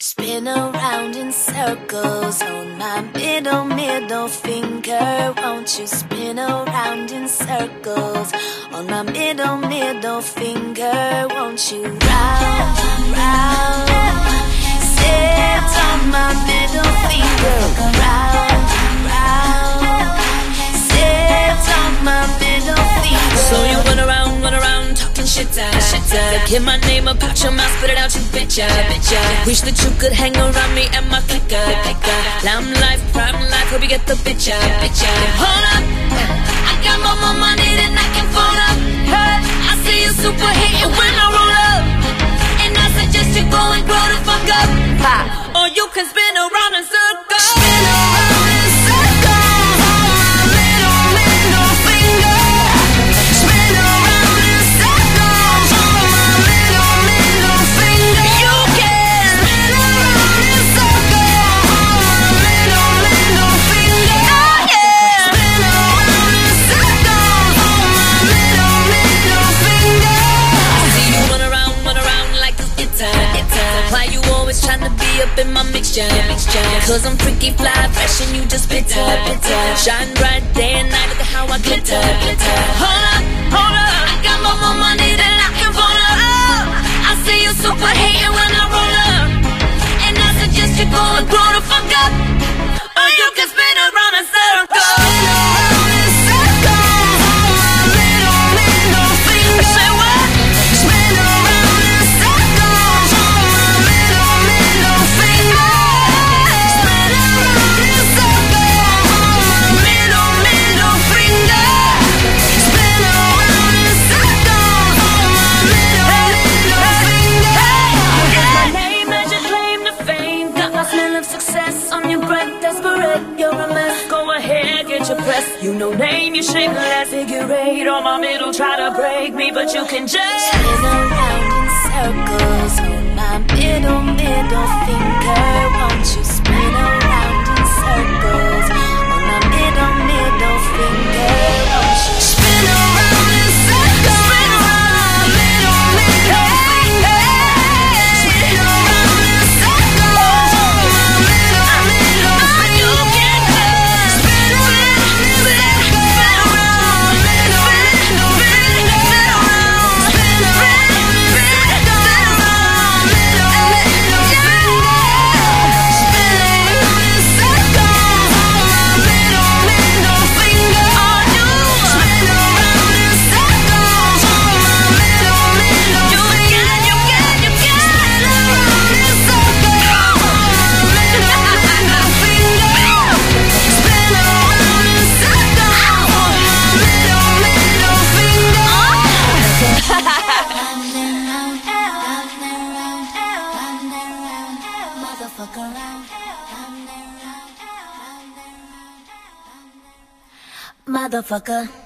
Spin around in circles on my middle finger. Won't you spin around in circles on my middle finger? Won't you round, round, sit on my middle finger. Round, round, sit on my middle finger. So you run around, talking shit Get my name up out your mouth, spit it out, you bitch. Wish that you could hang around me and my clicker. Lamb life, prime life, hope you get the bitch. Hold up, I got more money than I can fold up. I see you super hitting when I roll up, and I suggest you go and grow the fuck up. Or you can spin around in circles. Spin around in circles on my middle finger. Spin around in circles on my middle finger. You can spin around in circles on my middle finger. Oh yeah. Spin around in circles on my middle finger. I see you run around like a guitar. Why you always trying to be up in my mixture? Cause I'm freaky, fly, fresh, and you just bitter. Shine bright day and night, look at how I glitter. Hold up, I got more money than I can fold up. I see you super hating when I roll up, and I suggest you go and grow the fuck up. Or you can spin around in circles. Spin around in circles on my middle finger. Say what? Spin around in circles on my middle finger. Spin around in circles on my middle finger. Spin around in circles on my middle finger. Got my name as your claim to fame. Got my smell of success on your breath, desperate. You're a mess. Go ahead, get your press. You know name, you shameless. Figure eight on my middle, try to break me, but you can just Spin around in circles on my middle finger. Won't you spin around in circles on my middle finger? Won't you spin around in circles on my middle finger. Spin around in circles on my middle finger. You can just spin around in circles on my middle finger. Spin around in circles on my middle finger. Spin around in circles on my middle finger. Spin around in circles on my middle finger. You can spin around in circles on my middle finger. Spin around in circles on my middle finger. Motherfucker.